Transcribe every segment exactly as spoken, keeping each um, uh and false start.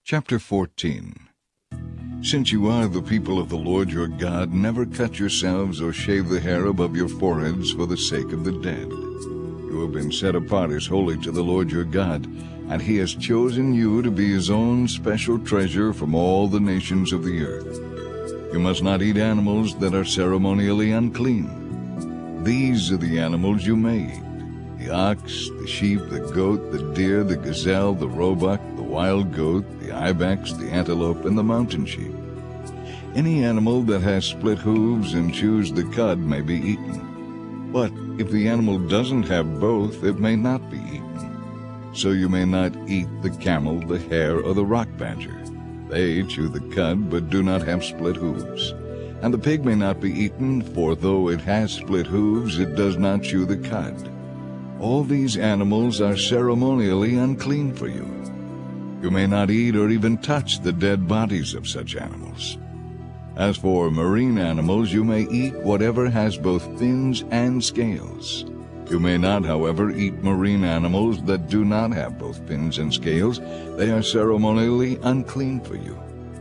Chapter fourteen. Since you are the people of the Lord your God, never cut yourselves or shave the hair above your foreheads for the sake of the dead. You have been set apart as holy to the Lord your God, and he has chosen you to be his own special treasure from all the nations of the earth. You must not eat animals that are ceremonially unclean. These are the animals you may eat: the ox, the sheep, the goat, the deer, the gazelle, the roebuck, the wild goat, the ibex, the antelope, and the mountain sheep. Any animal that has split hooves and chews the cud may be eaten. But if the animal doesn't have both, it may not be eaten. So you may not eat the camel, the hare, or the rock badger. They chew the cud, but do not have split hooves. And the pig may not be eaten, for though it has split hooves, it does not chew the cud. All these animals are ceremonially unclean for you. You may not eat or even touch the dead bodies of such animals. As for marine animals, you may eat whatever has both fins and scales. You may not, however, eat marine animals that do not have both fins and scales. They are ceremonially unclean for you.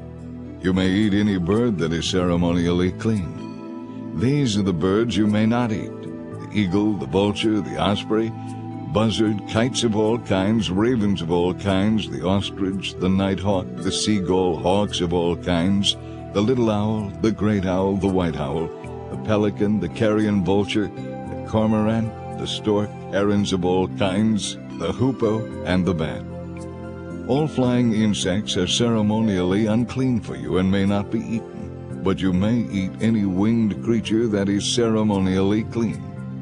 You may eat any bird that is ceremonially clean. These are the birds you may not eat: the eagle, the vulture, the osprey, buzzard, kites of all kinds, ravens of all kinds, the ostrich, the nighthawk, the seagull, hawks of all kinds, the little owl, the great owl, the white owl, the pelican, the carrion vulture, the cormorant, the stork, herons of all kinds, the hoopoe, and the bat. All flying insects are ceremonially unclean for you and may not be eaten, but you may eat any winged creature that is ceremonially clean.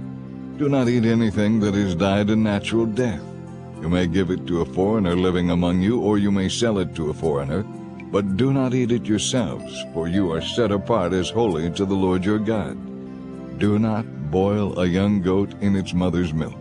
Do not eat anything that has died a natural death. You may give it to a foreigner living among you, or you may sell it to a foreigner, but do not eat it yourselves, for you are set apart as holy to the Lord your God. Do not boil a young goat in its mother's milk.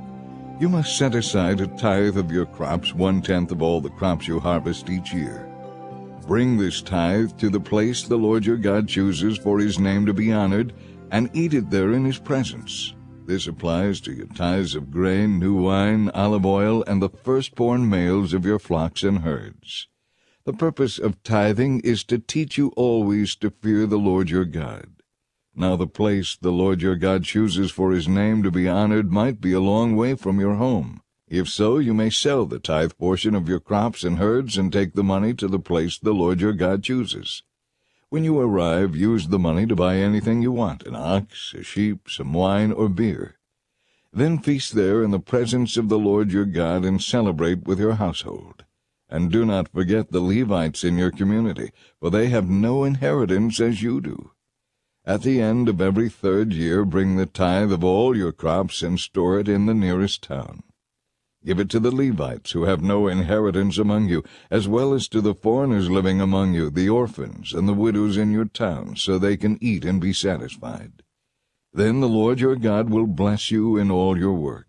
You must set aside a tithe of your crops, one-tenth of all the crops you harvest each year. Bring this tithe to the place the Lord your God chooses for his name to be honored, and eat it there in his presence. This applies to your tithes of grain, new wine, olive oil, and the firstborn males of your flocks and herds. The purpose of tithing is to teach you always to fear the Lord your God. Now the place the Lord your God chooses for his name to be honored might be a long way from your home. If so, you may sell the tithe portion of your crops and herds and take the money to the place the Lord your God chooses. When you arrive, use the money to buy anything you want: an ox, a sheep, some wine, or beer. Then feast there in the presence of the Lord your God and celebrate with your household. And do not forget the Levites in your community, for they have no inheritance as you do. At the end of every third year, bring the tithe of all your crops and store it in the nearest town. Give it to the Levites, who have no inheritance among you, as well as to the foreigners living among you, the orphans and the widows in your town, so they can eat and be satisfied. Then the Lord your God will bless you in all your work.